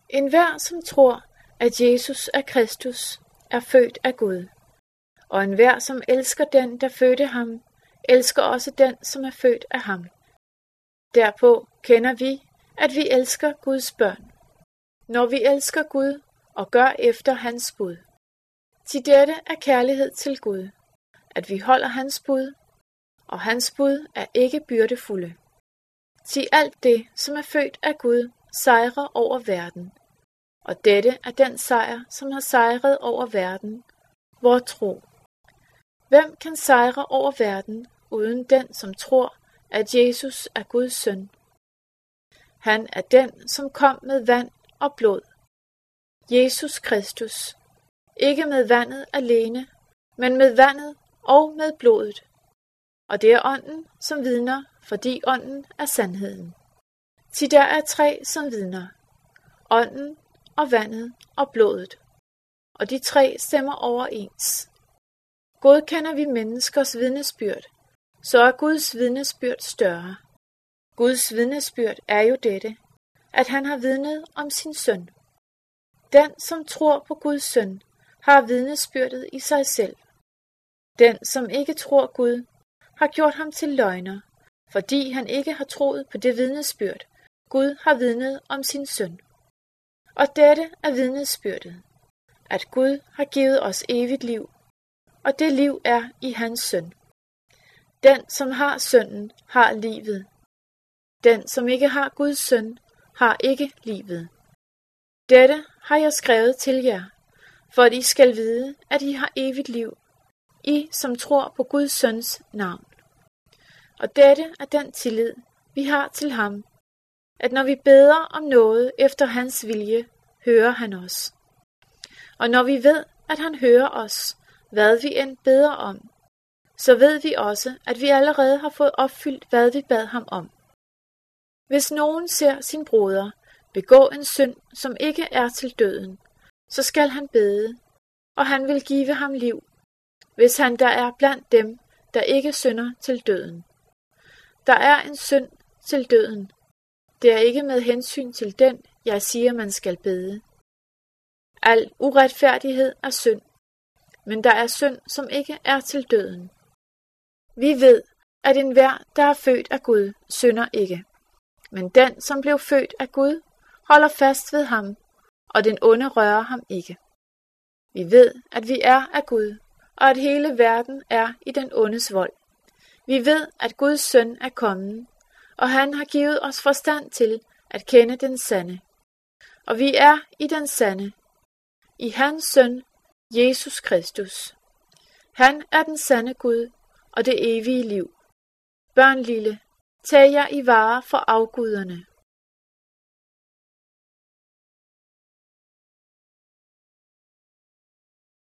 Enhver, som tror, at Jesus er Kristus, er født af Gud. Og enhver, som elsker den, der fødte ham, elsker også den, som er født af ham. Derpå kender vi, at vi elsker Guds børn, når vi elsker Gud og gør efter hans bud. Til dette er kærlighed til Gud, at vi holder hans bud, og hans bud er ikke byrdefulde. Til alt det, som er født af Gud, sejrer over verden. Og dette er den sejr, som har sejret over verden, vor tro. Hvem kan sejre over verden, uden den, som tror, at Jesus er Guds søn? Han er den, som kom med vand og blod. Jesus Kristus. Ikke med vandet alene, men med vandet og med blodet. Og det er ånden, som vidner, fordi ånden er sandheden. Til der er 3, som vidner. Ånden og vandet og blodet. Og de 3 stemmer overens. Godkender vi menneskers vidnesbyrd, så er Guds vidnesbyrd større. Guds vidnesbyrd er jo dette, at han har vidnet om sin søn. Den, som tror på Guds søn, har vidnesbyrdet i sig selv. Den, som ikke tror Gud, har gjort ham til løgner, fordi han ikke har troet på det vidnesbyrd, Gud har vidnet om sin søn. Og dette er vidnesbyrdet, at Gud har givet os evigt liv, og det liv er i hans søn. Den, som har sønnen, har livet. Den, som ikke har Guds søn, har ikke livet. Dette har jeg skrevet til jer, for at I skal vide, at I har evigt liv, I, som tror på Guds søns navn. Og dette er den tillid, vi har til ham, at når vi beder om noget efter hans vilje, hører han os. Og når vi ved, at han hører os, hvad vi end beder om, så ved vi også, at vi allerede har fået opfyldt, hvad vi bad ham om. Hvis nogen ser sin broder begå en synd, som ikke er til døden, så skal han bede, og han vil give ham liv, hvis han der er blandt dem, der ikke synder til døden. Der er en synd til døden. Det er ikke med hensyn til den, jeg siger, man skal bede. Al uretfærdighed er synd, men der er synd, som ikke er til døden. Vi ved, at enhver, der er født af Gud, synder ikke. Men den, som blev født af Gud, holder fast ved ham, og den onde rører ham ikke. Vi ved, at vi er af Gud, og at hele verden er i den ondes vold. Vi ved, at Guds søn er kommet, og han har givet os forstand til at kende den sande. Og vi er i den sande, i hans søn, Jesus Kristus. Han er den sande Gud og det evige liv. Børn lille, tag jer i vare for afguderne.